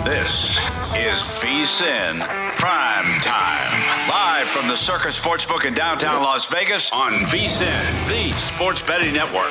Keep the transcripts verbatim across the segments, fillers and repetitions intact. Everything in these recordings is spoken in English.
This is VSiN Prime Time. Live from the Circus Sportsbook in downtown Las Vegas on VSiN, the sports betting network.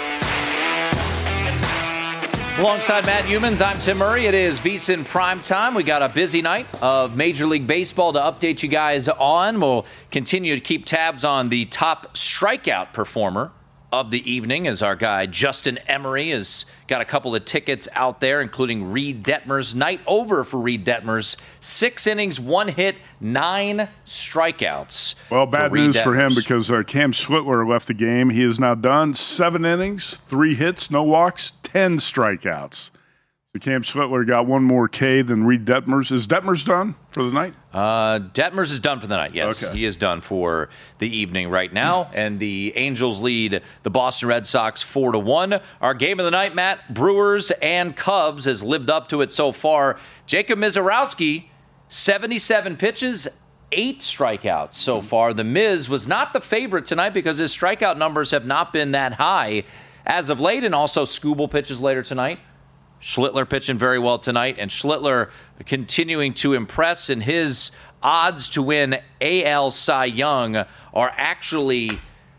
Alongside Matt Humans, I'm Tim Murray. It is VSiN Prime Time. We got a busy night of Major League Baseball to update you guys on. We'll continue to keep tabs on the top strikeout performer of the evening, as our guy Justin Emery has got a couple of tickets out there, including Reed Detmers. Night over for Reed Detmers. Six innings, one hit, nine strikeouts. Well, bad for news Reed for him Detmers. because uh, Cam Schlittler left the game. He is now done. Seven innings, three hits, no walks, ten strikeouts. So Cam Schlittler got one more K than Reed Detmers. Is Detmers done for the night? Uh, Detmers is done for the night, yes. Okay. He is done for the evening right now. And the Angels lead the Boston Red Sox four to one. Our game of the night, Matt, Brewers and Cubs has lived up to it so far. Jacob Misiorowski, seventy-seven pitches, eight strikeouts so far. The Miz was not the favorite tonight because his strikeout numbers have not been that high as of late, and also Skubal pitches later tonight. Schlittler pitching very well tonight, and Schlittler continuing to impress, and his odds to win A L Cy Young are actually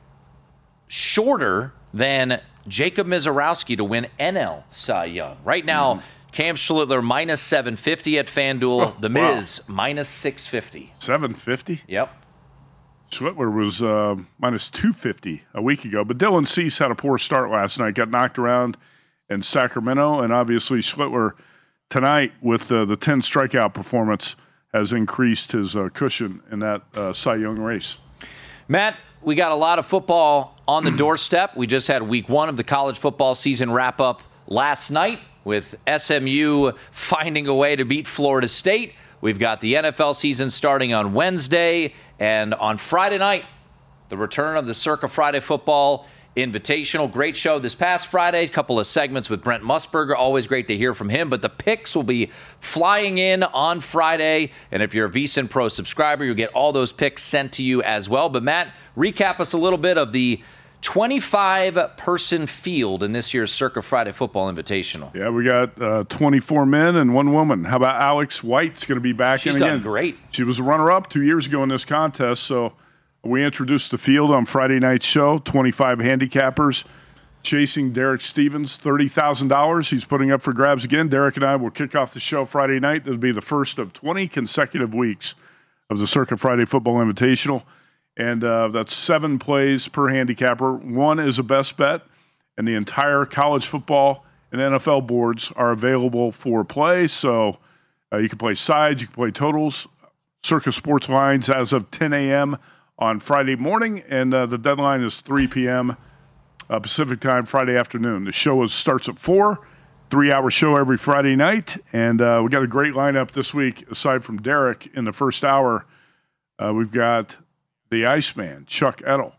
shorter than Jacob Misiorowski to win N L Cy Young. Right now, mm-hmm. Cam Schlittler minus seven fifty at FanDuel. Oh, the Miz wow. minus six fifty. seven fifty? Yep. Schlittler was uh, minus two fifty a week ago, but Dylan Cease had a poor start last night, got knocked around in Sacramento, and obviously Schlittler tonight with uh, the ten strikeout performance has increased his uh, cushion in that uh, Cy Young race. Matt, we got a lot of football on the doorstep. We just had week one of the college football season wrap up last night with S M U finding a way to beat Florida State. We've got the N F L season starting on Wednesday, and on Friday night, the return of the Circa Friday Football Invitational. Great show this past Friday. A couple of segments with Brent Musburger. Always great to hear from him. But the picks will be flying in on Friday. And if you're a VSiN Pro subscriber, you'll get all those picks sent to you as well. But Matt, recap us a little bit of the twenty-five person field in this year's Circa Friday Football Invitational. Yeah, we got uh, twenty-four men and one woman. How about Alex White's going to be back She's in done again? Great. She was a runner-up two years ago in this contest, so we introduced the field on Friday night's show, twenty-five handicappers chasing Derek Stevens, thirty thousand dollars. He's putting up for grabs again. Derek and I will kick off the show Friday night. This will be the first of twenty consecutive weeks of the Circa Friday Football Invitational. And uh, that's seven plays per handicapper. One is a best bet, and the entire college football and N F L boards are available for play. So uh, you can play sides, you can play totals. Circa Sports Lines as of ten a.m. on Friday morning, and uh, the deadline is three p.m. Uh, Pacific time Friday afternoon. The show is, starts at four, three-hour show every Friday night, and uh, we got a great lineup this week. Aside from Derek in the first hour, uh, we've got the Iceman, Chuck Edel.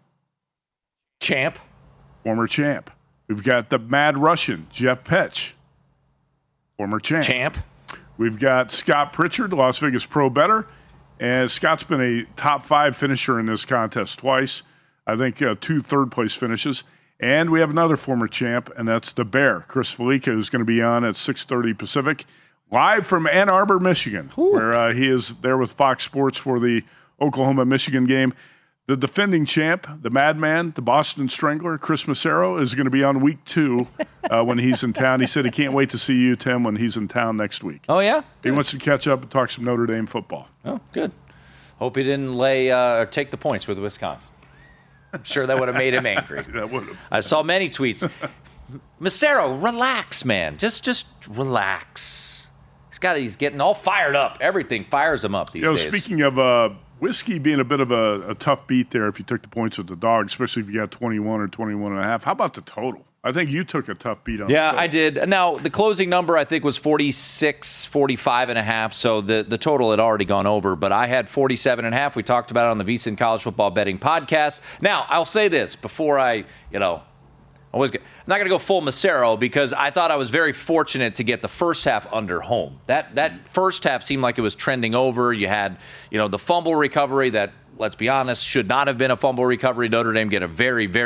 Champ. Former champ. We've got the Mad Russian, Jeff Petch. Former champ. Champ. We've got Scott Pritchard, Las Vegas Pro Bettor. And Scott's been a top five finisher in this contest twice. I think uh, two third-place finishes. And we have another former champ, and that's the Bear, Chris Felica, who's going to be on at six thirty Pacific, live from Ann Arbor, Michigan, Ooh. where uh, he is there with Fox Sports for the Oklahoma-Michigan game. The defending champ, the Madman, the Boston Strangler, Chris Massaro, is going to be on week two uh, when he's in town. He said he can't wait to see you, Tim, when he's in town next week. Oh, yeah? He Good. wants to catch up and talk some Notre Dame football. Oh, good. Hope he didn't lay uh, or take the points with Wisconsin. I'm sure that would have made him angry. That would have. I saw many tweets. Massaro, relax, man. Just just relax. He's got he's getting all fired up. Everything fires him up these you know, days. Speaking of uh, whiskey being a bit of a, a tough beat there if you took the points with the dog, especially if you got twenty-one or twenty-one and a half. How about the total? I think you took a tough beat on yeah, the I did. Now, the closing number, I think, was forty-six, forty-five and a half, so the, the total had already gone over, but I had forty-seven and a half. We talked about it on the VSiN College Football Betting Podcast. Now, I'll say this before I, you know, I was, I'm not going to go full Massaro because I thought I was very fortunate to get the first half under home. That that first half seemed like it was trending over. You had, you know, the fumble recovery that, let's be honest, should not have been a fumble recovery. Notre Dame get a very, very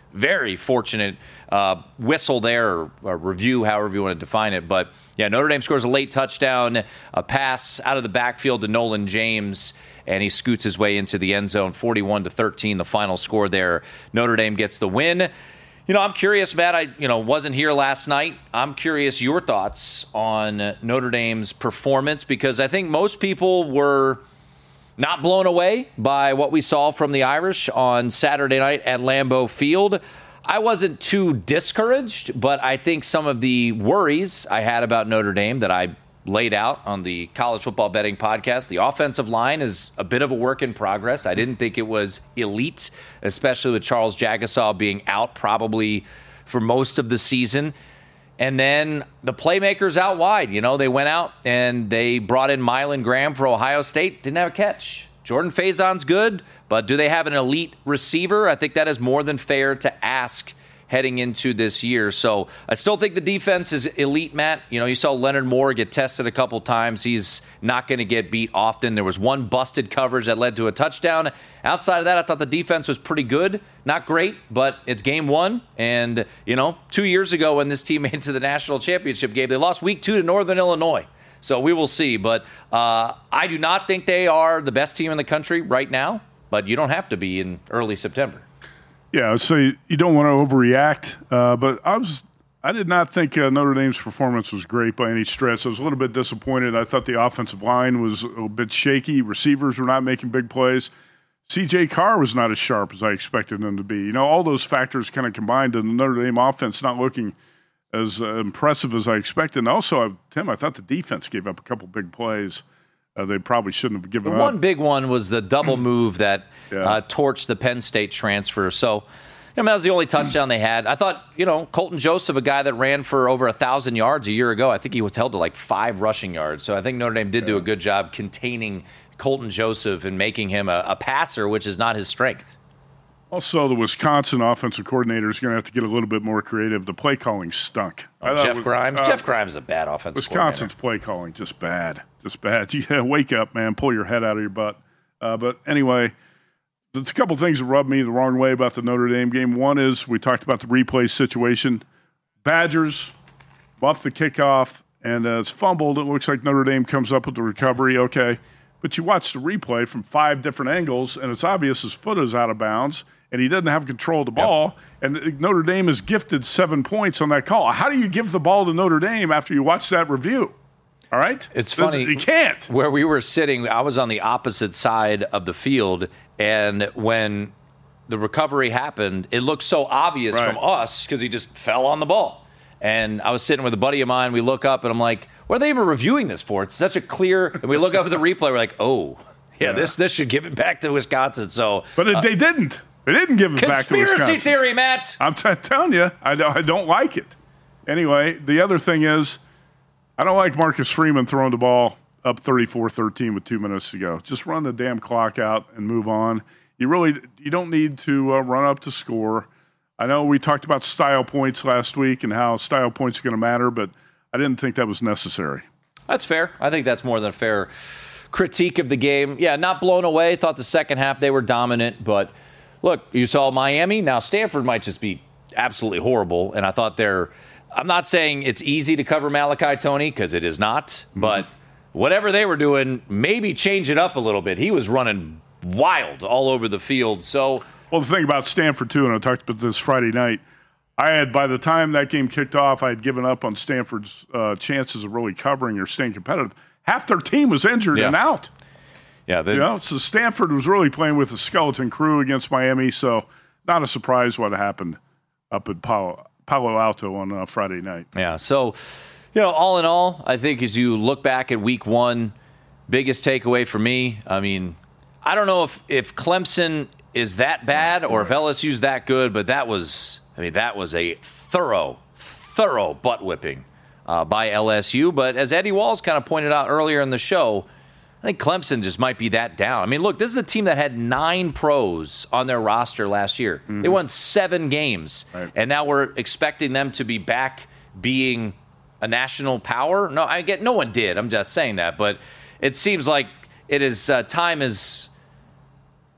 very fortunate uh, whistle there, or, or review, however you want to define it. But, yeah, Notre Dame scores a late touchdown, a pass out of the backfield to Nolan James, and he scoots his way into the end zone, forty-one to thirteen, the final score there. Notre Dame gets the win. You know, I'm curious, Matt, I you know wasn't here last night. I'm curious your thoughts on Notre Dame's performance, because I think most people were not blown away by what we saw from the Irish on Saturday night at Lambeau Field. I wasn't too discouraged, but I think some of the worries I had about Notre Dame that I laid out on the College Football Betting Podcast, the offensive line is a bit of a work in progress. I didn't think it was elite, especially with Charles Jagasaw being out probably for most of the season. And then the playmakers out wide. You know, they went out and they brought in Mylan Graham for Ohio State. Didn't have a catch. Jordan Faison's good, but do they have an elite receiver? I think that is more than fair to ask heading into this year. So I still think the defense is elite, Matt. You know, you saw Leonard Moore get tested a couple times. He's not going to get beat often. There was one busted coverage that led to a touchdown. Outside of that, I thought the defense was pretty good. Not great, but it's game one. And, you know, two years ago when this team made it to the national championship game, they lost week two to Northern Illinois. So we will see. But uh, I do not think they are the best team in the country right now, but you don't have to be in early September. Yeah, so you, you don't want to overreact, uh, but I was I did not think uh, Notre Dame's performance was great by any stretch. I was a little bit disappointed. I thought the offensive line was a bit shaky. Receivers were not making big plays. C J Carr was not as sharp as I expected him to be. You know, all those factors kind of combined in the Notre Dame offense not looking as uh, impressive as I expected. And also, I, Tim, I thought the defense gave up a couple big plays. Uh, they probably shouldn't have given the up. One big one was the double move that yeah. uh, torched the Penn State transfer. So, you know, that was the only touchdown they had. I thought, you know, Colton Joseph, a guy that ran for over one thousand yards a year ago, I think he was held to like five rushing yards. So I think Notre Dame did yeah. do a good job containing Colton Joseph and making him a, a passer, which is not his strength. Also, the Wisconsin offensive coordinator is going to have to get a little bit more creative. The play calling stunk. Oh, Jeff was, Grimes? Uh, Jeff Grimes is a bad offensive Wisconsin's coordinator. play calling, just bad. Just bad. Yeah, wake up, man. Pull your head out of your butt. Uh, but anyway, there's a couple things that rubbed me the wrong way about the Notre Dame game. One is we talked about the replay situation. Badgers buff the kickoff, and uh, it's fumbled. It looks like Notre Dame comes up with the recovery. Okay. But you watch the replay from five different angles, and it's obvious his foot is out of bounds, and he doesn't have control of the ball. Yep. And Notre Dame is gifted seven points on that call. How do you give the ball to Notre Dame after you watch that review? All right? It's funny. You can't. Where we were sitting, I was on the opposite side of the field, and when the recovery happened, it looked so obvious right. from us because he just fell on the ball. And I was sitting with a buddy of mine. We look up, and I'm like, what are they even reviewing this for? It's such a clear – and we look up at the replay. We're like, oh, yeah, yeah, this this should give it back to Wisconsin. So, But it, uh, they didn't. They didn't give it back to Wisconsin. Conspiracy theory, Matt. I'm t- telling you, I don't, I don't like it. Anyway, the other thing is I don't like Marcus Freeman throwing the ball up thirty-four thirteen with two minutes to go. Just run the damn clock out and move on. You really you don't need to uh, run up to score. I know we talked about style points last week and how style points are going to matter, but I didn't think that was necessary. That's fair. I think that's more than a fair critique of the game. Yeah, not blown away. Thought the second half they were dominant, but look, you saw Miami. Now Stanford might just be absolutely horrible, and I thought they're – I'm not saying it's easy to cover Malachi Toney because it is not, mm-hmm. but whatever they were doing, maybe change it up a little bit. He was running wild all over the field, so – Well, the thing about Stanford, too, and I talked about this Friday night, I had, by the time that game kicked off, I had given up on Stanford's uh, chances of really covering or staying competitive. Half their team was injured yeah. and out. Yeah, they, you know, so Stanford was really playing with a skeleton crew against Miami, so not a surprise what happened up at Palo, Palo Alto on uh, Friday night. Yeah, so, you know, all in all, I think as you look back at week one, biggest takeaway for me, I mean, I don't know if, if Clemson – is that bad or if L S U's that good, but that was, I mean, that was a thorough, thorough butt whipping uh, by L S U. But as Eddie Walls kind of pointed out earlier in the show, I think Clemson just might be that down. I mean, look, this is a team that had nine pros on their roster last year. Mm-hmm. They won seven games, right. and now we're expecting them to be back being a national power. No, I get no one did. I'm just saying that, but it seems like it is uh, time is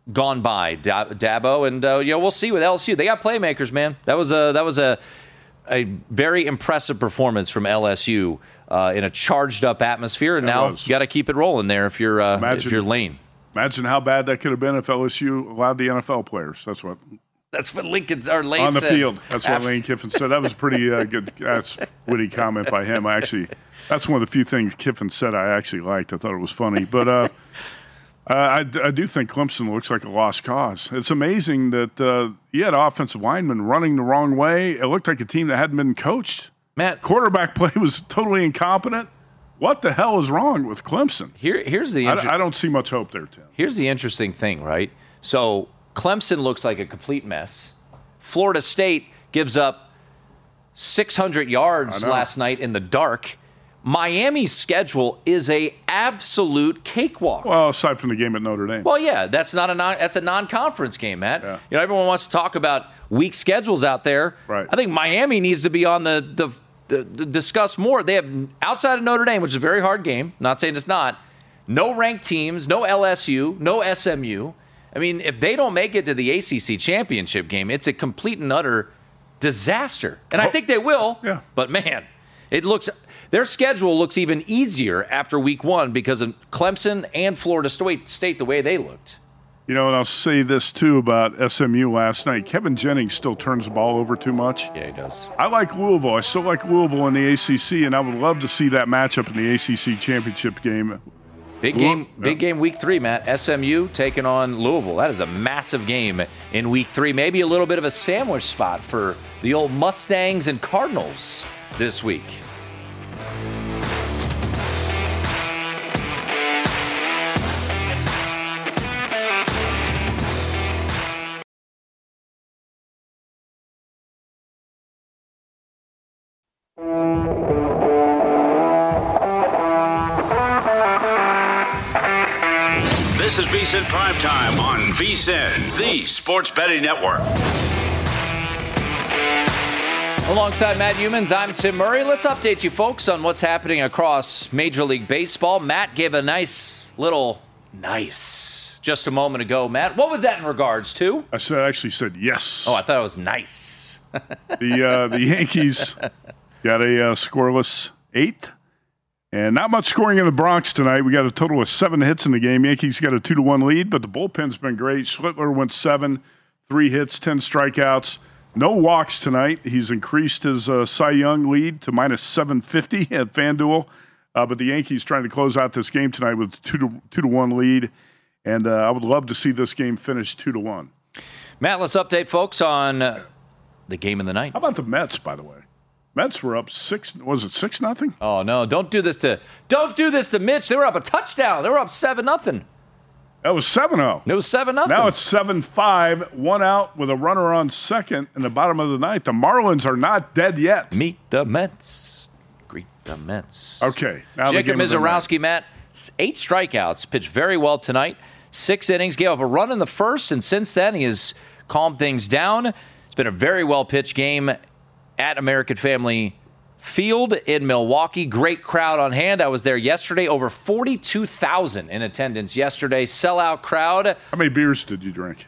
gone by, Dabo, and uh, you know we'll see with L S U. They got playmakers, man. That was a that was a a very impressive performance from L S U uh, in a charged up atmosphere, and It now was. you got to keep it rolling there if you're uh, Imagine- if you're Lane. Imagine how bad that could have been if L S U allowed the N F L players. That's what That's what Lincoln's or Lane on the said. field. That's what After- Lane Kiffin said. That was pretty uh, good. That's witty comment by him. I actually, that's one of the few things Kiffin said I actually liked. I thought it was funny. But uh, uh, I, I do think Clemson looks like a lost cause. It's amazing that uh, you had offensive linemen running the wrong way. It looked like a team that hadn't been coached. Matt, Quarterback play was totally incompetent. What the hell is wrong with Clemson? here here's the inter- I, I don't see much hope there, Tim. here's the interesting thing, right? So Clemson looks like a complete mess. Florida State gives up six hundred yards I know. last night in the dark. Miami's schedule is a absolute cakewalk. Well, aside from the game at Notre Dame. Well, yeah, that's not a non, that's a non-conference game, Matt. Yeah. You know, everyone wants to talk about weak schedules out there. Right. I think Miami needs to be on the the, the the discuss more. They have outside of Notre Dame, which is a very hard game. Not saying it's not. No ranked teams, no L S U, no S M U. I mean, if they don't make it to the A C C championship game, it's a complete and utter disaster. And I think they will. Yeah. But man, it looks their schedule looks even easier after week one because of Clemson and Florida State the way they looked. You know, and I'll say this, too, about S M U last night. Kevin Jennings still turns the ball over too much. Yeah, he does. I like Louisville. I still like Louisville in the A C C, and I would love to see that matchup in the A C C championship game. Big Lou- game, yeah. big game week three, Matt. S M U taking on Louisville. That is a massive game in week three. Maybe a little bit of a sandwich spot for the old Mustangs and Cardinals this week. This is VSiN Primetime on VSiN, the Sports Betting Network. Alongside Matt Humans, I'm Tim Murray. Let's update you folks on what's happening across Major League Baseball. Matt gave a nice little nice just a moment ago. Matt, what was that in regards to? I said, actually said yes. Oh, I thought it was nice. the uh, the Yankees got a uh, scoreless eighth. And not much scoring in the Bronx tonight. We got a total of seven hits in the game. Yankees got a two to one lead, but the bullpen's been great. Schlittler went seven, three hits, ten strikeouts. No walks tonight. He's increased his uh, Cy Young lead to minus seven fifty at FanDuel. Uh, but the Yankees trying to close out this game tonight with two to two to one lead. And uh, I would love to see this game finish two to one. Matt, let's update folks on uh, the game of the night. How about the Mets, by the way? Mets were up six. Was it six nothing? Oh no! Don't do this to don't do this to Mitch. They were up a touchdown. They were up seven nothing. That was seven zero. It was seven nothing. Now it's seven five, one out with a runner on second in the bottom of the ninth. The Marlins are not dead yet. Meet the Mets. Greet the Mets. Okay. Now the Jacob game of the night. Mizorowski, Matt, eight strikeouts, pitched very well tonight. Six innings, gave up a run in the first, and since then he has calmed things down. It's been a very well pitched game at American Family Field in Milwaukee. Great crowd on hand. I was there yesterday. Over forty-two thousand in attendance yesterday. Sellout crowd. How many beers did you drink?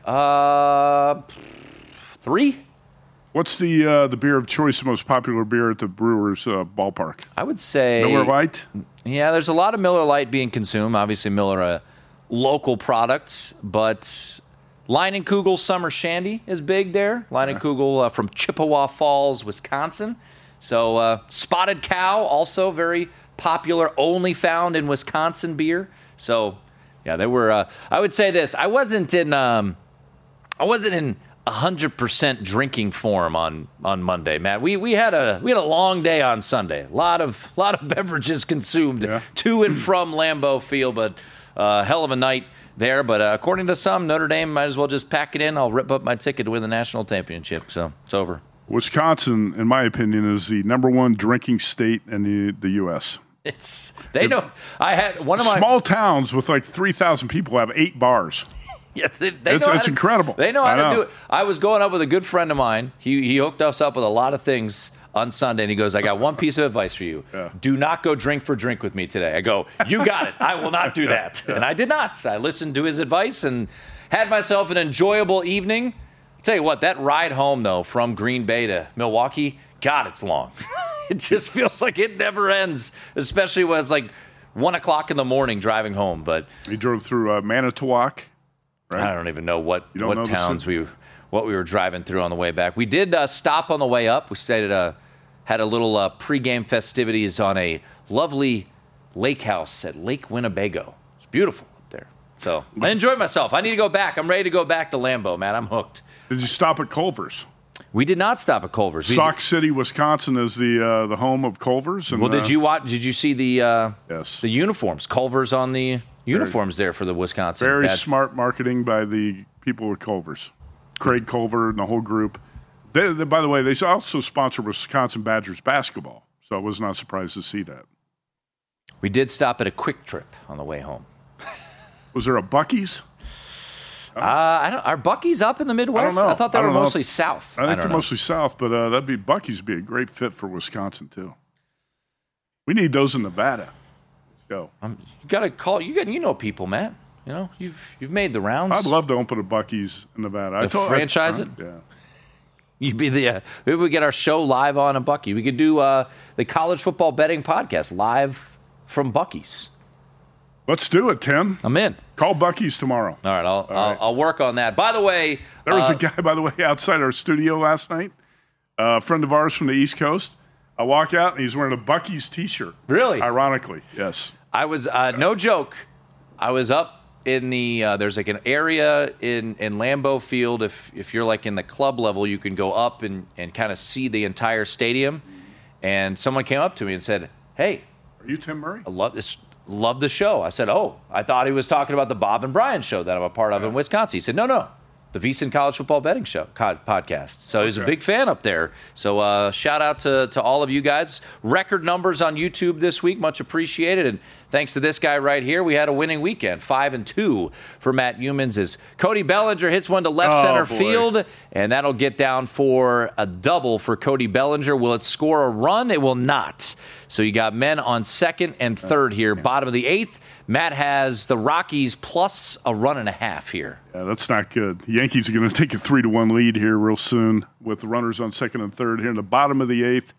Uh, three? What's the uh, the beer of choice, the most popular beer at the Brewers uh, ballpark? I would say Miller Lite? Yeah, there's a lot of Miller Lite being consumed. Obviously, Miller a local product, but Leinenkugel Summer Shandy is big there. Leinenkugel uh, from Chippewa Falls, Wisconsin. So uh, Spotted Cow, also very popular, only found in Wisconsin beer. So yeah, they were. Uh, I would say this: I wasn't in. Um, I wasn't in one hundred percent drinking form on, on Monday, Matt. We we had a we had a long day on Sunday. A lot of lot of beverages consumed Yeah. to and from Lambeau Field, but uh, hell of a night there. But uh, according to some, Notre Dame might as well just pack it in. I'll rip up my ticket to win the national championship. So it's over. Wisconsin, in my opinion, is the number one drinking state in the, the U S It's they know. I had one of my Small towns with like three thousand people have eight bars. Yeah, they, they It's- know how it's to- incredible. They know how I to know. do it. I was going up with a good friend of mine. He he hooked us up with a lot of things on Sunday, and he goes, I got one piece of advice for you. Yeah. Do not go drink for drink with me today. I go, you got it. I will not do that. And I did not. I listened to his advice and Had myself an enjoyable evening. I'll tell you what, that ride home, though, from Green Bay to Milwaukee, God, it's long. It just feels like it never ends, especially when it's like one o'clock in the morning driving home. But you drove through uh, Manitowoc, right? I don't even know what, what know towns we what we were driving through on the way back. We did uh, stop on the way up. We stayed at a, had a little uh, pregame festivities on a lovely lake house at Lake Winnebago. It's beautiful up there. So I enjoyed myself. I need to go back. I'm ready to go back to Lambeau, man. I'm hooked. Did you stop at Culver's? We did not stop at Culver's. We Sauk City, Wisconsin is the uh, the home of Culver's. And, well, did uh, you watch? Did you see the uh, yes. the uniforms? Culver's on the uniforms very, there for the Wisconsin. Very Bad. smart marketing by the people at Culver's. Craig Culver and the whole group. They, they, by the way, they also sponsor Wisconsin Badgers basketball, so I was not surprised to see that. We did stop at a Quick Trip on the way home. Was there a Buc-ee's? Uh, I don't, are Buc-ee's up in the Midwest? I don't know. I thought they I were don't know mostly if, south. I think I they're know. mostly south, but uh, that'd be Buc-ee's would be a great fit for Wisconsin too. We need those in Nevada. Let's go. Um, you got to call. You got. You know people, Matt. You know you've you've made the rounds. I'd love to open a Buc-ee's in Nevada. I To told, franchise I, it? Yeah. You'd be the. Uh, maybe we get our show live on a Buc-ee. We could do uh, the college football betting podcast live from Buc-ee's. Let's do it, Tim. I'm in. Call Buc-ee's tomorrow. All right, I'll All I'll, right. I'll work on that. By the way, There was uh, a guy, by the way, outside our studio last night, uh, a friend of ours from the East Coast. I walk out, and he's wearing a Buc-ee's T-shirt. Really? Ironically, yes. I was uh, no joke. I was up in the uh, there's like an area in, in Lambeau Field. If if you're like in the club level, you can go up and, and kind of see the entire stadium. And someone came up to me and said, "Hey, Are you Tim Murray? I love this. Love the show." I said, "Oh, I thought he was talking about the Bob and Brian show that I'm a part of in Wisconsin." He said, "No, no, the VSiN College Football Betting Show co- podcast." So he's a Okay. big fan up there. So uh, shout out to to all of you guys. Record numbers on YouTube this week, much appreciated. And thanks to this guy right here, we had a winning weekend, five and two for Matt Humans. As Cody Bellinger hits one to left Oh, center boy. field, and that'll get down for a double for Cody Bellinger. Will it score a run? It will not. So you got men on second and third here, bottom of the eighth. Matt has the Rockies plus a run and a half here. Yeah, that's not good. The Yankees are going to take a three to one lead here real soon with the runners on second and third here in the bottom of the eighth.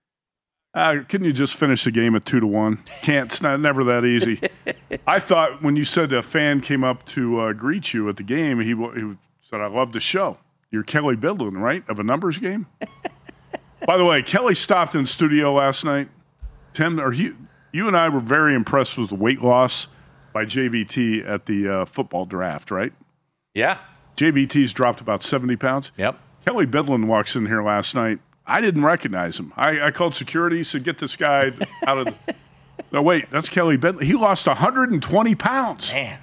Uh, couldn't you just finish the game at two to one? Can't. It's not never that easy. I thought when you said a fan came up to uh, greet you at the game, he, he said, "I love the show." You're Kelly Bidlin, right? Of a numbers game. By the way, Kelly stopped in studio last night. Tim, or you, you and I were very impressed with the weight loss by J V T at the uh, football draft, right? Yeah. J V T's dropped about seventy pounds. Yep. Kelly Bidlin walks in here last night. I didn't recognize him. I, I called security, said, "Get this guy out of the." No, wait, that's Kelly Bidlin. He lost one hundred twenty pounds. Man.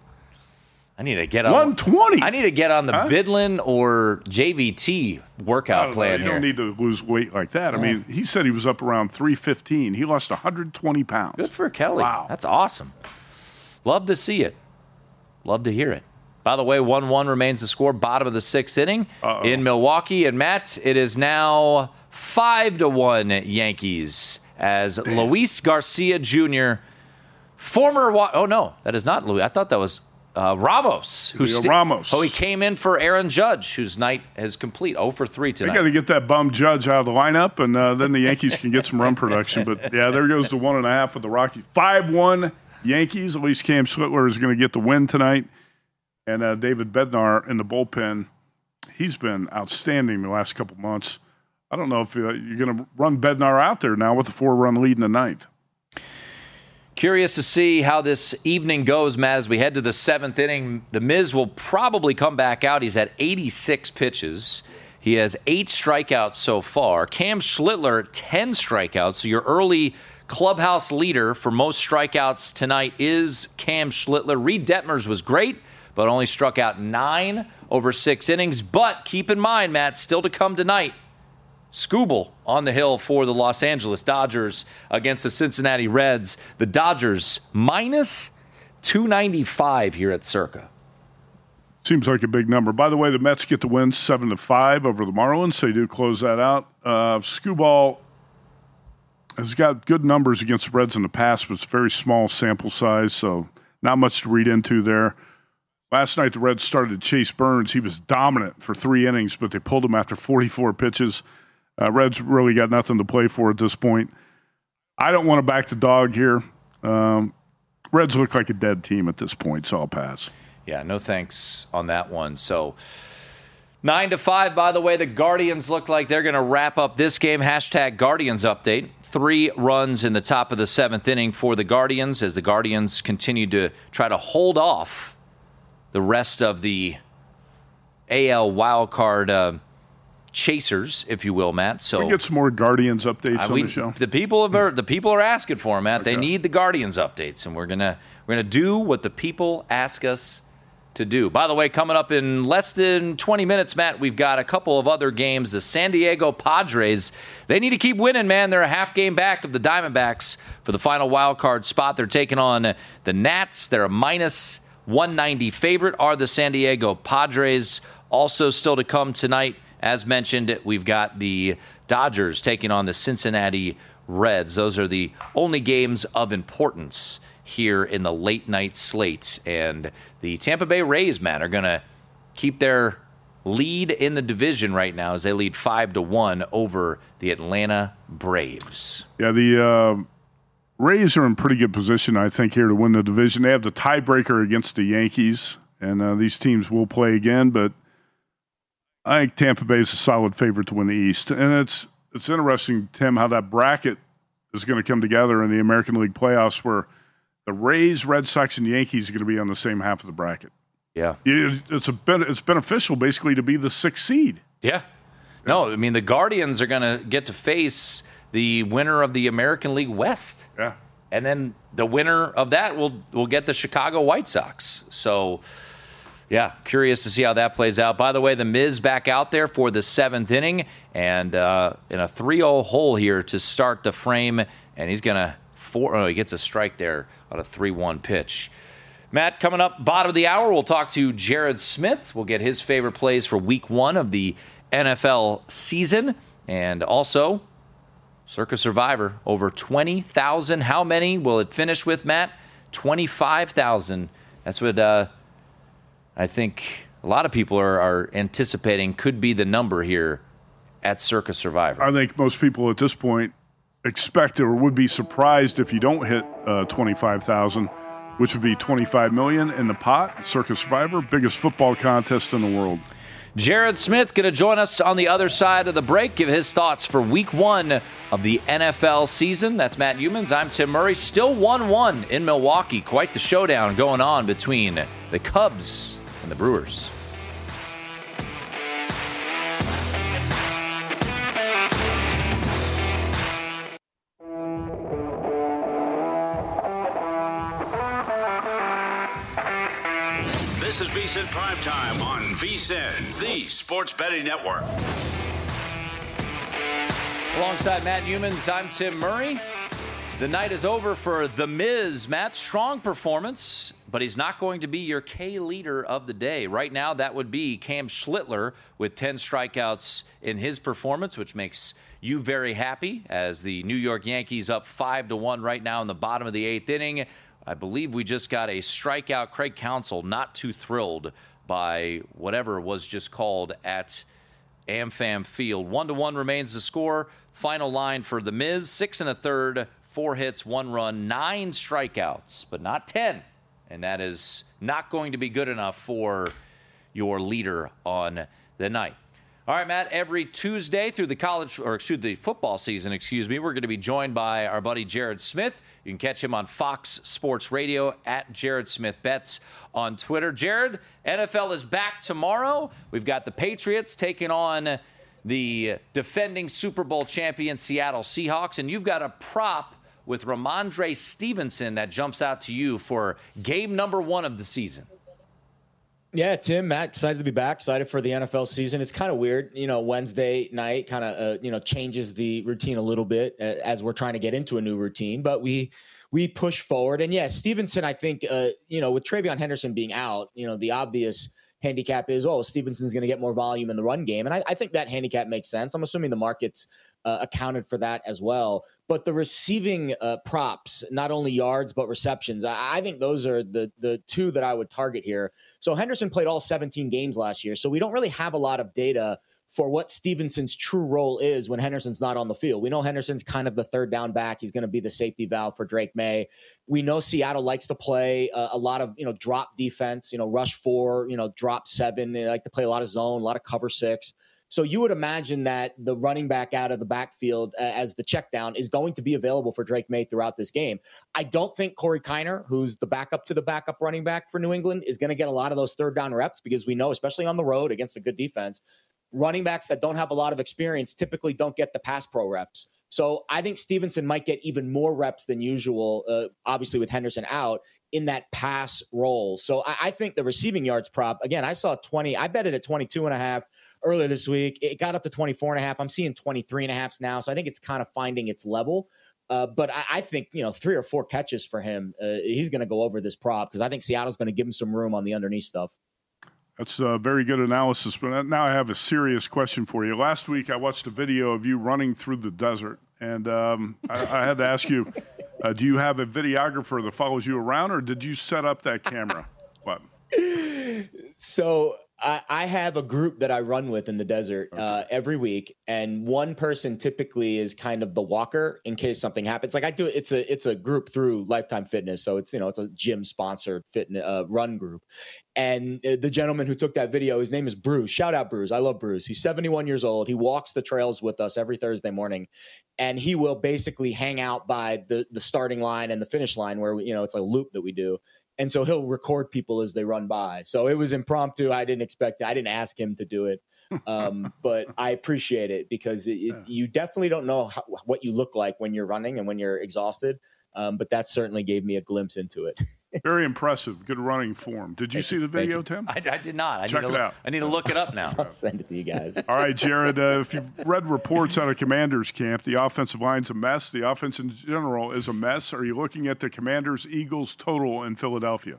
I need to get on one hundred twenty. I need to get on the Huh? Bidlin or J V T I workout don't know. plan You here. don't need to lose weight like that. I mean, he said he was up around three fifteen. He lost one hundred twenty pounds. Good for Kelly. Wow. That's awesome. Love to see it. Love to hear it. By the way, one one remains the score, bottom of the sixth inning Uh-oh. in Milwaukee. And Matt, it is now five to one Yankees as Luis Garcia Junior, former Wa- oh no, that is not Luis. I thought that was uh, Ramos. Who Leo Ramos. Oh, he came in for Aaron Judge, whose night is complete. oh for three They tonight. got to get that bum Judge out of the lineup, and uh, then the Yankees can get some run production. But, yeah, there goes the one and a half with the Rockies. five one Yankees. At least Cam Schlittler is going to get the win tonight. And uh, David Bednar in the bullpen, he's been outstanding the last couple months. I don't know if uh, you're going to run Bednar out there now with a four-run lead in the ninth. Curious to see how this evening goes, Matt, as we head to the seventh inning. The Miz will probably come back out. He's at eighty-six pitches. He has eight strikeouts so far. Cam Schlittler, ten strikeouts. So your early clubhouse leader for most strikeouts tonight is Cam Schlittler. Reed Detmers was great, but only struck out nine over six innings. But keep in mind, Matt, still to come tonight, Skubal on the hill for the Los Angeles Dodgers against the Cincinnati Reds. The Dodgers minus two ninety-five here at Circa. Seems like a big number. By the way, the Mets get the win seven to five over the Marlins. They do close that out. Uh, Skubal has got good numbers against the Reds in the past, but it's a very small sample size, so not much to read into there. Last night, the Reds started Chase Burns. He was dominant for three innings, but they pulled him after forty-four pitches. Uh, Reds really got nothing to play for at this point. I don't want to back the dog here. Um, Reds look like a dead team at this point, so I'll pass. Yeah, no thanks on that one. So nine to five, by the way, the Guardians look like they're going to wrap up this game. Hashtag Guardians update. Three runs in the top of the seventh inning for the Guardians as the Guardians continue to try to hold off the rest of the A L wildcard uh, chasers, if you will, Matt. So we get some more Guardians updates I, on we, the show. The people are the people are asking for them, Matt. Okay. They need the Guardians updates, and we're gonna we're gonna do what the people ask us to do. By the way, coming up in less than twenty minutes, Matt, we've got a couple of other games. The San Diego Padres, they need to keep winning, man. They're a half game back of the Diamondbacks for the final wild card spot. They're taking on the Nats. They're a minus one ninety favorite are the San Diego Padres. Also still to come tonight, as mentioned, we've got the Dodgers taking on the Cincinnati Reds. Those are the only games of importance here in the late night slate. And the Tampa Bay Rays, Matt, are going to keep their lead in the division right now as they lead five to one over the Atlanta Braves. Yeah, the uh, Rays are in pretty good position, I think, here to win the division. They have the tiebreaker against the Yankees, and uh, these teams will play again, but I think Tampa Bay is a solid favorite to win the East. And it's it's interesting, Tim, how that bracket is going to come together in the American League playoffs where the Rays, Red Sox, and Yankees are going to be on the same half of the bracket. Yeah. It, it's a it's beneficial, basically, to be the sixth seed. Yeah. No, I mean, the Guardians are going to get to face the winner of the American League West. Yeah. And then the winner of that will will get the Chicago White Sox. So, yeah, curious to see how that plays out. By the way, the Miz back out there for the seventh inning and uh, in a three oh hole here to start the frame. And he's going to four. Oh, he gets a strike there on a three one pitch. Matt, coming up bottom of the hour, we'll talk to Jared Smith. We'll get his favorite plays for week one of the N F L season. And also, Circa Survivor, over twenty thousand. How many will it finish with, Matt? twenty-five thousand. That's what uh, I think a lot of people are, are anticipating could be the number here at Circa Survivor. I think most people at this point expect or would be surprised if you don't hit uh, twenty-five thousand, which would be twenty-five million dollars in the pot. Circa Survivor, biggest football contest in the world. Jared Smith going to join us on the other side of the break, give his thoughts for week one of the N F L season. That's Matt Youmans. I'm Tim Murray. Still one one in Milwaukee. Quite the showdown going on between the Cubs and the Brewers. This is VSiN Primetime on VSiN, the Sports Betting Network. Alongside Matt Youmans, I'm Tim Murray. The night is over for The Miz. Matt, strong performance, but he's not going to be your K leader of the day. Right now, that would be Cam Schlittler with ten strikeouts in his performance, which makes you very happy as the New York Yankees up five to one right now in the bottom of the eighth inning. I believe we just got a strikeout. Craig Counsell not too thrilled by whatever was just called at AmFam Field. One to one remains the score. Final line for The Miz, six and a third, four hits, one run, nine strikeouts, but not ten. And that is not going to be good enough for your leader on the night. All right, Matt, every Tuesday through the college, or excuse the football season, excuse me, we're going to be joined by our buddy Jared Smith. You can catch him on Fox Sports Radio at Jared Smith Bets on Twitter. Jared, N F L is back tomorrow. We've got the Patriots taking on the defending Super Bowl champion Seattle Seahawks, and you've got a prop with Ramondre Stevenson that jumps out to you for game number one of the season. Yeah, Tim, Matt, excited to be back. Excited for the N F L season. It's kind of weird, you know, Wednesday night kind of, uh, you know, changes the routine a little bit uh, as we're trying to get into a new routine, but we, we push forward. And yeah, Stevenson, I think, uh, you know, with TreVeyon Henderson being out, you know, the obvious handicap is, oh, Stevenson's going to get more volume in the run game. And I, I think that handicap makes sense. I'm assuming the market's uh, accounted for that as well. But the receiving uh, props, not only yards, but receptions, I, I think those are the the two that I would target here. So Henderson played all seventeen games last year. So we don't really have a lot of data for what Stevenson's true role is when Henderson's not on the field. We know Henderson's kind of the third down back. He's going to be the safety valve for Drake May. We know Seattle likes to play a, a lot of, you know, drop defense, you know, rush four, you know, drop seven. They like to play a lot of zone, a lot of cover six. So you would imagine that the running back out of the backfield uh, as the check down is going to be available for Drake May throughout this game. I don't think Corey Kiner, who's the backup to the backup running back for New England, is going to get a lot of those third down reps because we know, especially on the road against a good defense, running backs that don't have a lot of experience typically don't get the pass pro reps. So I think Stevenson might get even more reps than usual, uh, obviously with Henderson out, in that pass role. So I, I think the receiving yards prop, again, I saw twenty, I bet it at twenty-two and a half earlier this week. It got up to twenty-four and a half. I'm seeing twenty-three and a half now. So I think it's kind of finding its level. Uh, but I, I think, you know, three or four catches for him, uh, he's going to go over this prop because I think Seattle's going to give him some room on the underneath stuff. That's a very good analysis. But now I have a serious question for you. Last week I watched a video of you running through the desert, and um, I, I had to ask you, uh, do you have a videographer that follows you around, or did you set up that camera? What? So I, I have a group that I run with in the desert uh, okay. every week, and one person typically is kind of the walker in case something happens. Like I do, it's a it's a group through Lifetime Fitness, so it's you know it's a gym sponsored fitness uh, run group. And uh, the gentleman who took that video, his name is Bruce. Shout out Bruce, I love Bruce. He's seventy-one years old. He walks the trails with us every Thursday morning, and he will basically hang out by the the starting line and the finish line where we, you know it's a loop that we do. And so he'll record people as they run by. So it was impromptu. I didn't expect it. I didn't ask him to do it. Um, but I appreciate it because it, it, you definitely don't know how, what you look like when you're running and when you're exhausted. Um, but that certainly gave me a glimpse into it. Very impressive. Good running form. Did you Thank see you. the video, you. Tim? I, I did not. I Check need to it look, out. I need to look it up now. I'll send it to you guys. All right, Jared, uh, if you've read reports out of Commanders camp, the offensive line's a mess. The offense in general is a mess. Are you looking at the Commanders-Eagles total in Philadelphia?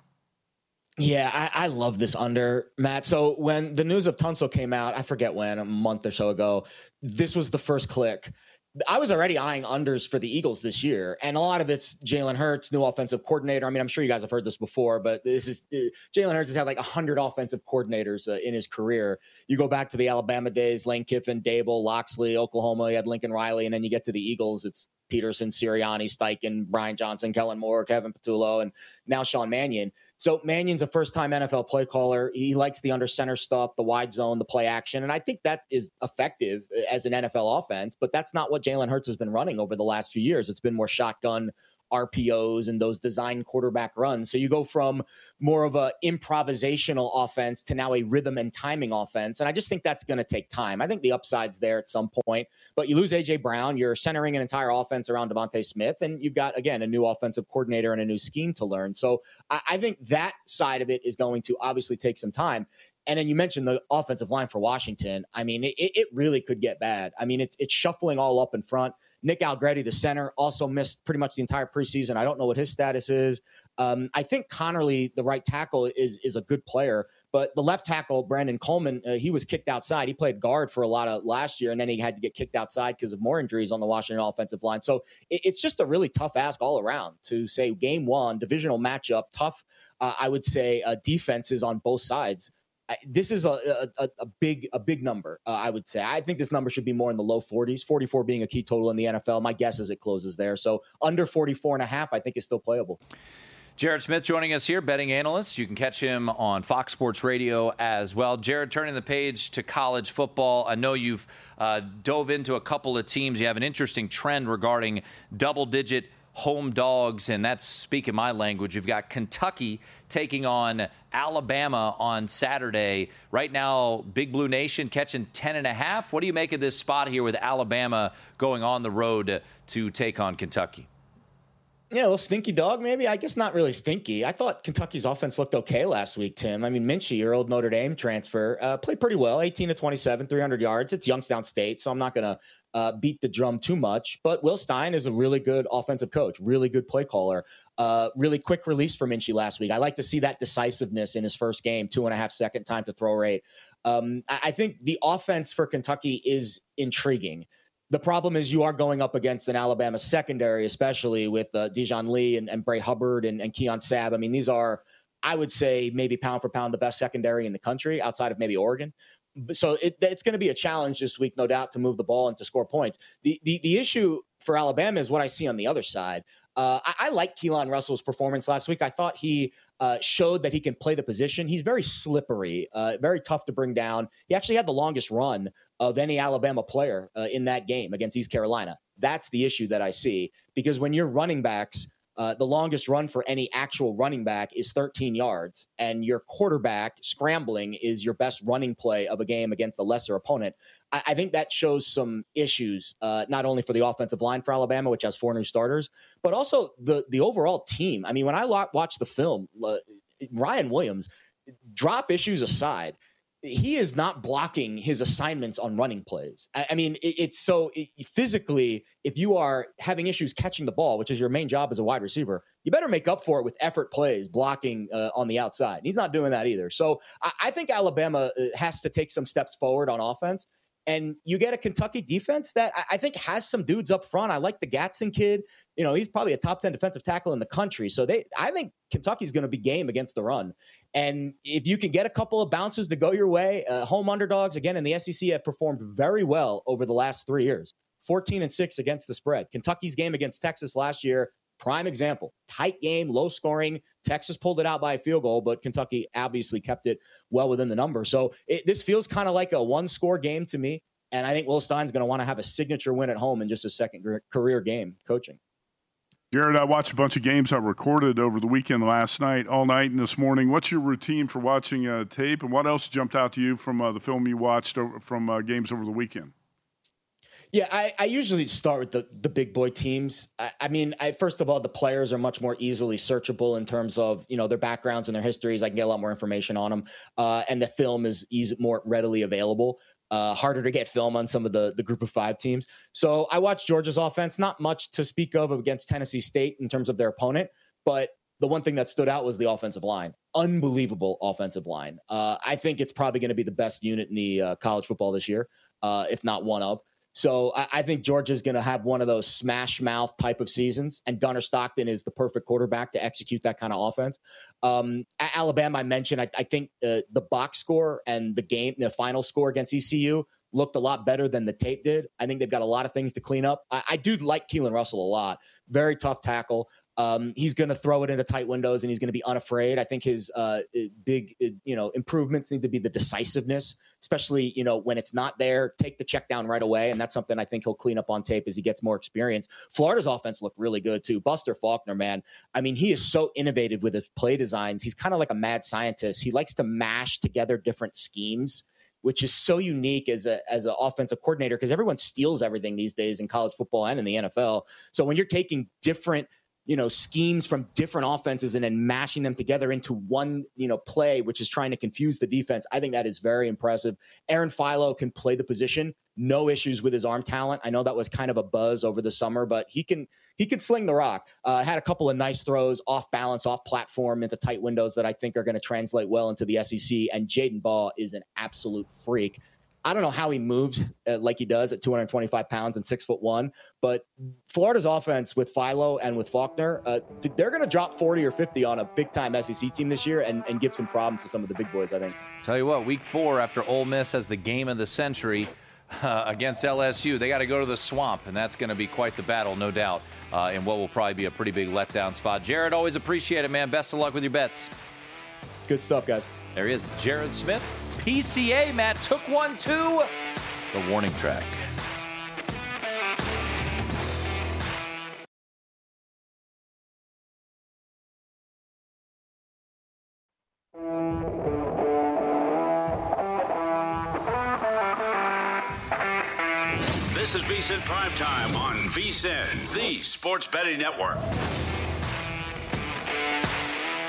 Yeah, I, I love this under, Matt. So when the news of Tunsil came out, I forget when, a month or so ago, this was the first click. I was already eyeing unders for the Eagles this year, and a lot of it's Jalen Hurts, new offensive coordinator. I mean, I'm sure you guys have heard this before, but this is uh, Jalen Hurts has had like one hundred offensive coordinators uh, in his career. You go back to the Alabama days, Lane Kiffin, Dable, Loxley, Oklahoma, you had Lincoln Riley, and then you get to the Eagles, it's Peterson, Sirianni, Steichen, Brian Johnson, Kellen Moore, Kevin Patullo, and now Sean Mannion. So Mannion's a first-time N F L play caller. He likes the under center stuff, the wide zone, the play action, and I think that is effective as an N F L offense, but that's not what Jalen Hurts has been running over the last few years. It's been more shotgun R P Os and those design quarterback runs. So you go from more of a improvisational offense to now a rhythm and timing offense. And I just think that's going to take time. I think the upside's there at some point, but you lose A J Brown, you're centering an entire offense around Devontae Smith, and you've got, again, a new offensive coordinator and a new scheme to learn. So I, I think that side of it is going to obviously take some time. And then you mentioned the offensive line for Washington. I mean, it, it really could get bad. I mean, it's it's shuffling all up in front. Nick Algretti, the center, also missed pretty much the entire preseason. I don't know what his status is. Um, I think Connerly, the right tackle, is is a good player. But the left tackle, Brandon Coleman, uh, he was kicked outside. He played guard for a lot of last year, and then he had to get kicked outside because of more injuries on the Washington offensive line. So it, it's just a really tough ask all around to say game one, divisional matchup, tough, uh, I would say, uh, defenses on both sides. This is a, a, a big a big number, uh, I would say. I think this number should be more in the low forties, forty-four being a key total in the N F L. My guess is it closes there. So under forty-four and a half, I think is still playable. Jared Smith joining us here, betting analyst. You can catch him on Fox Sports Radio as well. Jared, turning the page to college football. I know you've uh, dove into a couple of teams. You have an interesting trend regarding double-digit home dogs, and that's speaking my language. You've got Kentucky taking on Alabama on Saturday. Right now, Big Blue Nation catching ten and a half. What do you make of this spot here with Alabama going on the road to take on Kentucky? Yeah, a little stinky dog, maybe. I guess not really stinky. I thought Kentucky's offense looked okay last week, Tim. I mean, Minchie, your old Notre Dame transfer, uh, played pretty well, eighteen to twenty-seven, three hundred yards. It's Youngstown State, so I'm not going to uh, beat the drum too much. But Will Stein is a really good offensive coach, really good play caller, uh, really quick release for Minchie last week. I like to see that decisiveness in his first game, two and a half second time to throw rate. Um, I, I think the offense for Kentucky is intriguing. The problem is you are going up against an Alabama secondary, especially with uh, Dijon Lee and, and Bray Hubbard and, and Keon Sabb. I mean, these are, I would say, maybe pound for pound, the best secondary in the country outside of maybe Oregon. So it, it's going to be a challenge this week, no doubt, to move the ball and to score points. The the, the issue for Alabama is what I see on the other side. Uh, I, I like Keelan Russell's performance last week. I thought he uh, showed that he can play the position. He's very slippery, uh, very tough to bring down. He actually had the longest run of any Alabama player uh, in that game against East Carolina. That's the issue that I see, because when you're running backs, uh, the longest run for any actual running back is thirteen yards, and your quarterback scrambling is your best running play of a game against a lesser opponent. I, I think that shows some issues, uh, not only for the offensive line for Alabama, which has four new starters, but also the the overall team. I mean, when I lo- watch the film, uh, Ryan Williams, drop issues aside, he is not blocking his assignments on running plays. I, I mean, it, it's so it, physically, if you are having issues catching the ball, which is your main job as a wide receiver, you better make up for it with effort plays, blocking uh, on the outside. And he's not doing that either. So I, I think Alabama has to take some steps forward on offense. And you get a Kentucky defense that I think has some dudes up front. I like the Gatson kid. You know, he's probably a top ten defensive tackle in the country. So they, I think Kentucky's going to be game against the run. And if you can get a couple of bounces to go your way, uh, home underdogs, again, in the S E C have performed very well over the last three years. fourteen and six against the spread. Kentucky's game against Texas last year, prime example. Tight game, low scoring. Texas pulled it out by a field goal, but Kentucky obviously kept it well within the number. So it, this feels kind of like a one-score game to me, and I think Will Stein's going to want to have a signature win at home in just a second career game coaching. Jared, I watched a bunch of games I recorded over the weekend last night, all night and this morning. What's your routine for watching uh, tape, and what else jumped out to you from uh, the film you watched over, from uh, games over the weekend? Yeah, I, I usually start with the, the big boy teams. I, I mean, I, first of all, the players are much more easily searchable in terms of, you know, their backgrounds and their histories. I can get a lot more information on them. Uh, and the film is easy, more readily available. Uh, harder to get film on some of the, the group of five teams. So I watched Georgia's offense, not much to speak of against Tennessee State in terms of their opponent, but the one thing that stood out was the offensive line. Unbelievable offensive line. Uh, I think it's probably going to be the best unit in the uh, college football this year, uh, if not one of. So I, I think Georgia's going to have one of those smash mouth type of seasons, and Gunnar Stockton is the perfect quarterback to execute that kind of offense. Um, at Alabama, I mentioned, I, I think uh, the box score and the game, the final score against E C U looked a lot better than the tape did. I think they've got a lot of things to clean up. I, I do like Keelan Russell a lot. Very tough tackle. Um, he's going to throw it into tight windows, and he's going to be unafraid. I think his uh, big, you know, improvements need to be the decisiveness, especially, you know, when it's not there, take the check down right away. And that's something I think he'll clean up on tape as he gets more experience. Florida's offense looked really good too. Buster Faulkner, man. I mean, he is so innovative with his play designs. He's kind of like a mad scientist. He likes to mash together different schemes, which is so unique as a as an offensive coordinator, because everyone steals everything these days in college football and in the N F L. So when you're taking different, you know, schemes from different offenses and then mashing them together into one, you know, play, which is trying to confuse the defense, I think that is very impressive. Aaron Philo can play the position, no issues with his arm talent. I know that was kind of a buzz over the summer, but he can he can sling the rock. Uh, had a couple of nice throws off balance, off platform into tight windows that I think are going to translate well into the S E C. And Jaden Ball is an absolute freak. I don't know how he moves uh, like he does at two hundred twenty-five pounds and six foot one, but Florida's offense with Philo and with Faulkner, uh, they're going to drop forty or fifty on a big time S E C team this year and, and give some problems to some of the big boys, I think. Tell you what, week four after Ole Miss has the game of the century uh, against L S U, they got to go to the Swamp, and that's going to be quite the battle, no doubt, uh, in what will probably be a pretty big letdown spot. Jared, always appreciate it, man. Best of luck with your bets. Good stuff, guys. There he is, Jared Smith. P C A, Matt, took one to the warning track. This is VSiN Primetime on VSiN, the Sports Betting Network.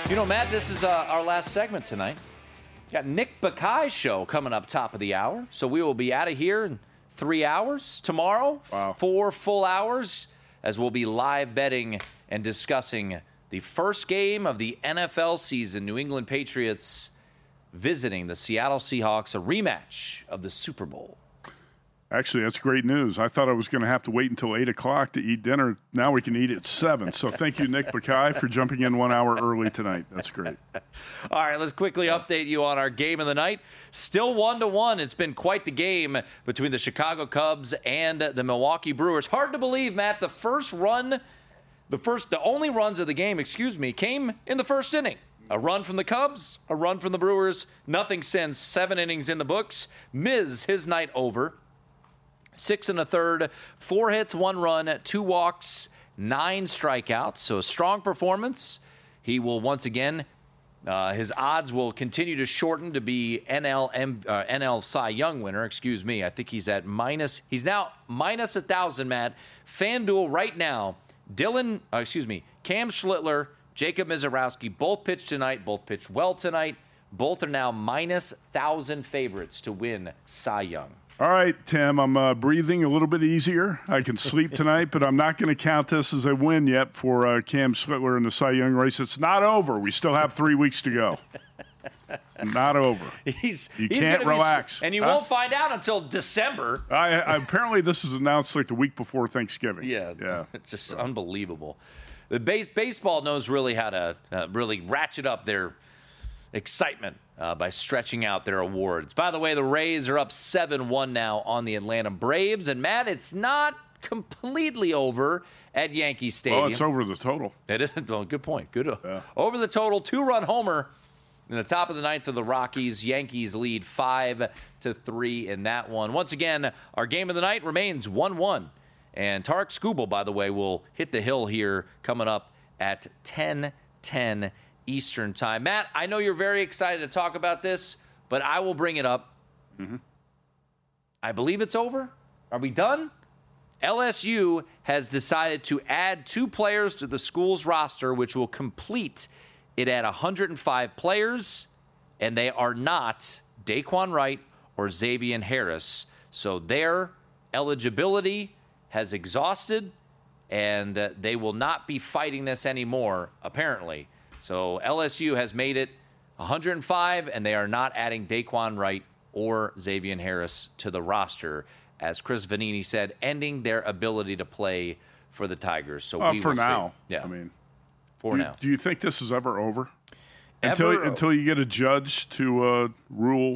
You know, Matt, this is uh, our last segment tonight. Got Nick Bakai's show coming up top of the hour. So we will be out of here in three hours tomorrow. Wow. Four full hours as we'll be live betting and discussing the first game of the N F L season. New England Patriots visiting the Seattle Seahawks, a rematch of the Super Bowl. Actually, that's great news. I thought I was going to have to wait until eight o'clock to eat dinner. Now we can eat at seven. So thank you, Nick Bakai, for jumping in one hour early tonight. That's great. All right, let's quickly update you on our game of the night. Still one to one. It's been quite the game between the Chicago Cubs and the Milwaukee Brewers. Hard to believe, Matt, the first run, the first, the only runs of the game, excuse me, came in the first inning. A run from the Cubs, a run from the Brewers. Nothing since. Seven innings in the books. Miz, his night over. Six and a third, four hits, one run, two walks, nine strikeouts. So a strong performance. He will once again, uh, his odds will continue to shorten to be N L M, uh, N L Cy Young winner. Excuse me. I think he's at minus. He's now minus a thousand. Matt, FanDuel right now. Dylan, uh, excuse me, Cam Schlittler, Jacob Mizorowski, both pitched tonight. Both pitched well tonight. Both are now minus thousand favorites to win Cy Young. All right, Tim, I'm uh, breathing a little bit easier. I can sleep tonight, but I'm not going to count this as a win yet for uh, Cam Schlittler in the Cy Young race. It's not over. We still have three weeks to go. Not over. He's you he's can't relax. Be, and you huh? won't find out until December. I, I, apparently, this is announced like the week before Thanksgiving. Yeah, yeah. It's just so. Unbelievable. The base, baseball knows really how to uh, really ratchet up their excitement uh, by stretching out their awards. By the way, the Rays are up seven one now on the Atlanta Braves. And, Matt, it's not completely over at Yankee Stadium. Well, it's over the total. It is. Well, good point. Good. Yeah. Over the total, two-run homer in the top of the ninth of the Rockies. Yankees lead five to three in that one. Once again, our game of the night remains one one. And Tarek Skubal, by the way, will hit the hill here coming up at ten ten Eastern time. Matt, I know you're very excited to talk about this, but I will bring it up. Mm-hmm. I believe it's over. Are we done? L S U has decided to add two players to the school's roster, which will complete it at one hundred five players, and they are not Daquan Wright or Xavier Harris. So their eligibility has exhausted, and uh, they will not be fighting this anymore, apparently. So L S U has made it one hundred five, and they are not adding Daquan Wright or Xavier Harris to the roster, as Chris Vanini said, ending their ability to play for the Tigers. So uh, we for will now, see. Yeah, I mean, for do, now. Do you think this is ever over? Ever, until until you get a judge to uh, rule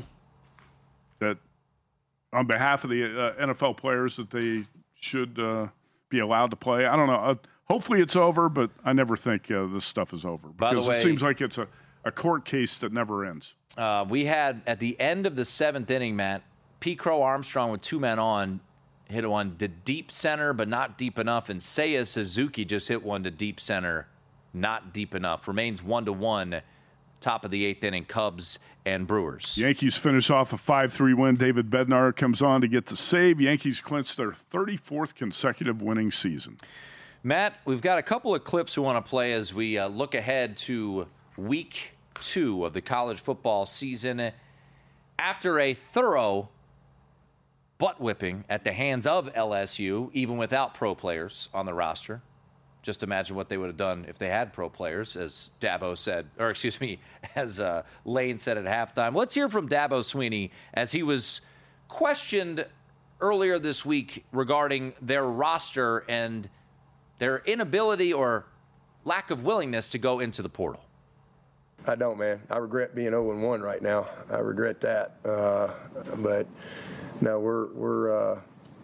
that on behalf of the uh, N F L players that they should uh, be allowed to play. I don't know. Uh, hopefully it's over, but I never think uh, this stuff is over. Because By the way, it seems like it's a, a court case that never ends. Uh, we had, at the end of the seventh inning, Matt, P. Crow Armstrong with two men on, hit one to deep center, but not deep enough. And Seiya Suzuki just hit one to deep center, not deep enough. Remains one to one, top of the eighth inning, Cubs and Brewers. Yankees finish off a five three win. David Bednar comes on to get the save. Yankees clinch their thirty-fourth consecutive winning season. Matt, we've got a couple of clips we want to play as we uh, look ahead to week two of the college football season. After a thorough butt whipping at the hands of L S U, even without pro players on the roster. Just imagine what they would have done if they had pro players, as Dabo said, or excuse me, as uh, Lane said at halftime. Let's hear from Dabo Swinney as he was questioned earlier this week regarding their roster and their inability or lack of willingness to go into the portal. I don't, man. I regret being oh and one right now. I regret that. Uh, but no, we're we're. Uh,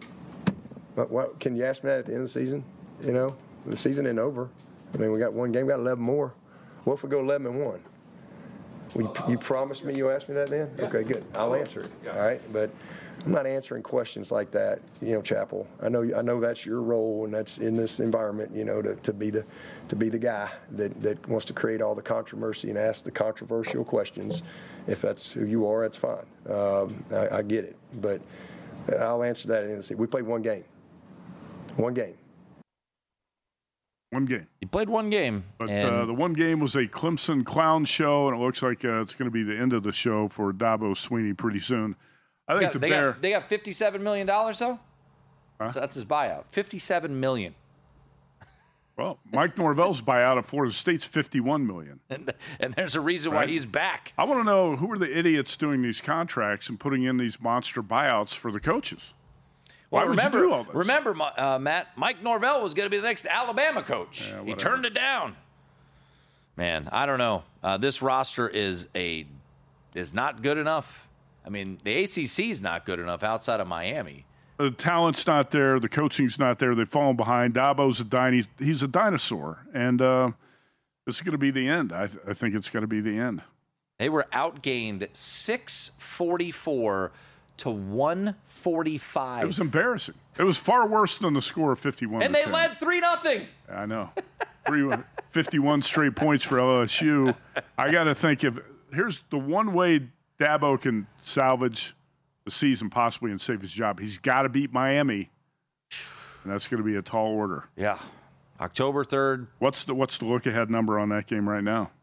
what, what can you ask me that at the end of the season? You know. The season ain't over. I mean, we got one game, we got eleven more. What if we go eleven and one? Well, you, you promised me you'll ask me that then? Okay, good. I'll answer it. All right, but I'm not answering questions like that. You know, Chappell. I know I know that's your role, and that's in this environment. You know, to, to be the to be the guy that, that wants to create all the controversy and ask the controversial questions. If that's who you are, that's fine. Um, I, I get it, but I'll answer that in the season. We played one game. One game. One game. He played one game. But and uh, the one game was a Clemson clown show, and it looks like uh, it's going to be the end of the show for Dabo Swinney pretty soon. I think got, the they Bear. Got, they got fifty-seven million dollars, though? Huh? So that's his buyout. fifty-seven million dollars. Well, Mike Norvell's buyout at Florida State's fifty-one million dollars. And, and there's a reason Right. why he's back. I want to know who are the idiots doing these contracts and putting in these monster buyouts for the coaches? Why Well, would remember, you do all this? remember, uh, Matt, Mike Norvell was going to be the next Alabama coach. Yeah, he whatever. turned it down. Man, I don't know. Uh, this roster is a is not good enough. I mean, the A C C is not good enough outside of Miami. The talent's not there. The coaching's not there. They've fallen behind. Dabo's a dino- He's a dinosaur, and uh, this is going to be the end. I, th- I think it's going to be the end. They were outgained six forty-four to one forty-five. It was embarrassing. It was far worse than the score of fifty-one. And to they ten. led three nothing. I know. Three, fifty-one straight points for L S U. I got to think if here's the one way Dabo can salvage the season possibly and save his job. He's got to beat Miami, and that's going to be a tall order. Yeah. October third. What's the what's the look ahead number on that game right now?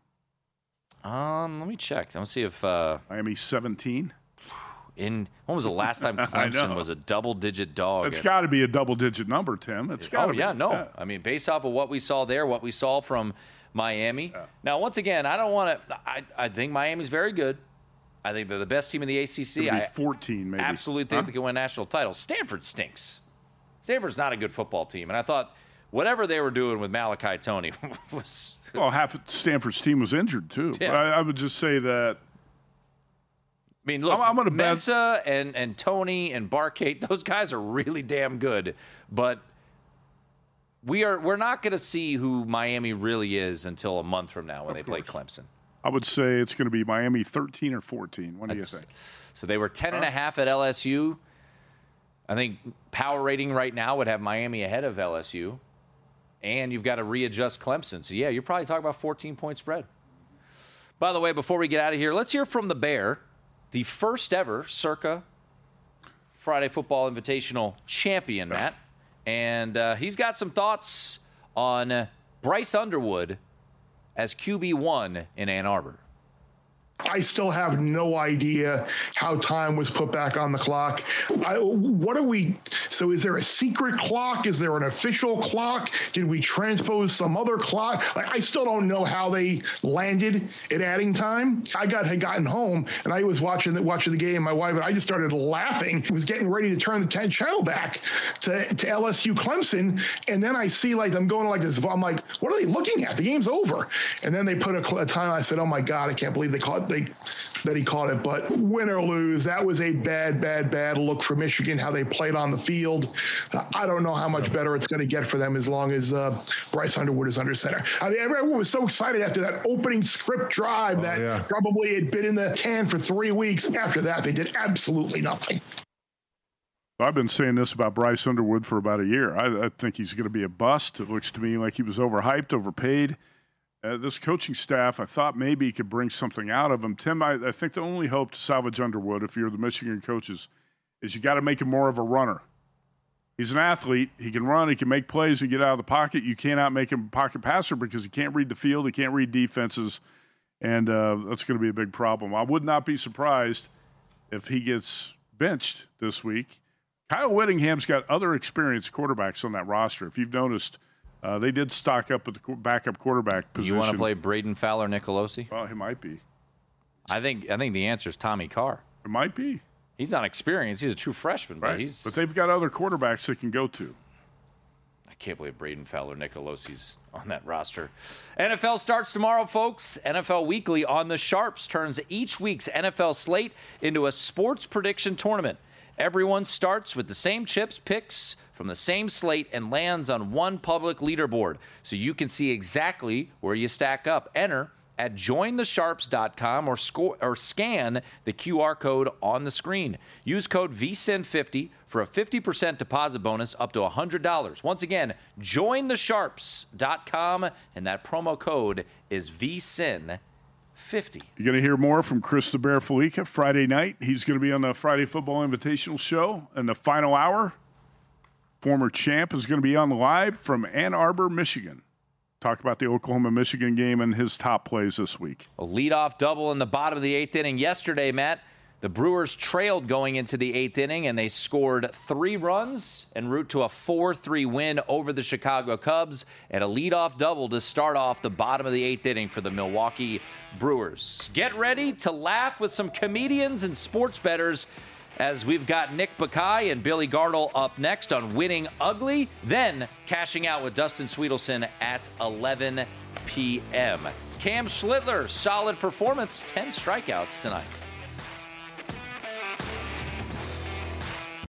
Um, let me check. Let's see if uh, Miami seventeen. in when was the last time Clemson know. was a double digit dog? It's got to be a double digit number, Tim. It's got to Oh be. yeah, no. I mean, based off of what we saw there, what we saw from Miami. Yeah. Now, once again, I don't want to. I, I think Miami's very good. I think they're the best team in the A C C. It'll be I fourteen, maybe. absolutely think Huh? they can win national titles. Stanford stinks. Stanford's not a good football team, and I thought whatever they were doing with Malachi Tony was. Well, half of Stanford's team was injured too. Yeah. But I, I would just say that I mean, look, I'm- I'm gonna bet- Mensa and, and Tony and Barkate, those guys are really damn good. But we are we're not going to see who Miami really is until a month from now when they play Clemson. I would say it's going to be Miami thirteen or fourteen. What do you That's- think? So they were ten and a half at L S U. I think power rating right now would have Miami ahead of L S U. And you've got to readjust Clemson. So, yeah, you're probably talking about fourteen-point spread. By the way, before we get out of here, let's hear from the Bear, the first ever Circa Friday Football Invitational champion, Matt. And uh, he's got some thoughts on uh, Bryce Underwood as Q B one in Ann Arbor. I still have no idea how time was put back on the clock. I, what are we? So is there a secret clock? Is there an official clock? Did we transpose some other clock? Like, I still don't know how they landed at adding time. I got had gotten home and I was watching the, watching the game. My wife and I just started laughing. I was getting ready to turn the ten channel back to, to L S U Clemson. And then I see like I'm going like this. I'm like, what are they looking at? The game's over. And then they put a, a time. I said, oh my God, I can't believe they caught They, that he caught it, but win or lose, that was a bad, bad, bad look for Michigan, how they played on the field. Uh, I don't know how much better it's going to get for them as long as uh, Bryce Underwood is under center. I mean, everyone was so excited after that opening script drive Oh, that yeah. probably had been in the can for three weeks. After that, they did absolutely nothing. I've been saying this about Bryce Underwood for about a year. I, I think he's going to be a bust. It looks to me like he was overhyped, overpaid. Uh, this coaching staff, I thought maybe he could bring something out of him. Tim, I, I think the only hope to salvage Underwood, if you're the Michigan coaches, is you got to make him more of a runner. He's an athlete. He can run. He can make plays and get out of the pocket. You cannot make him a pocket passer because he can't read the field. He can't read defenses, and uh, that's going to be a big problem. I would not be surprised if he gets benched this week. Kyle Whittingham's got other experienced quarterbacks on that roster. If you've noticed, uh, they did stock up at the qu- backup quarterback position. You want to play Braden Fowler Nicolosi? Well, he might be. I think I think the answer is Tommy Carr. It might be. He's not experienced. He's a true freshman, but Right. he's. But they've got other quarterbacks they can go to. I can't believe Braden Fowler Nicolosi's on that roster. N F L starts tomorrow, folks. N F L Weekly on the Sharps turns each week's N F L slate into a sports prediction tournament. Everyone starts with the same chips, picks from the same slate, and lands on one public leaderboard, so you can see exactly where you stack up. Enter at join the sharps dot com or, score, or scan the Q R code on the screen. Use code V S I N fifty for a fifty percent deposit bonus up to one hundred dollars. Once again, join the sharps dot com, and that promo code is V S I N fifty. You're going to hear more from Chris the Bear Felica Friday night. He's going to be on the Friday Football Invitational Show in the final hour. Former champ is going to be on live from Ann Arbor, Michigan. talk about the Oklahoma-Michigan game and his top plays this week. A leadoff double in the bottom of the eighth inning yesterday, Matt. The Brewers trailed going into the eighth inning, and they scored three runs en route to a four three win over the Chicago Cubs, and a leadoff double to start off the bottom of the eighth inning for the Milwaukee Brewers. Get ready to laugh with some comedians and sports bettors, as we've got Nick Bakay and Billy Gardell up next on Winning Ugly, then cashing out with Dustin Sweetelson at eleven p.m. Cam Schlittler, solid performance, ten strikeouts tonight.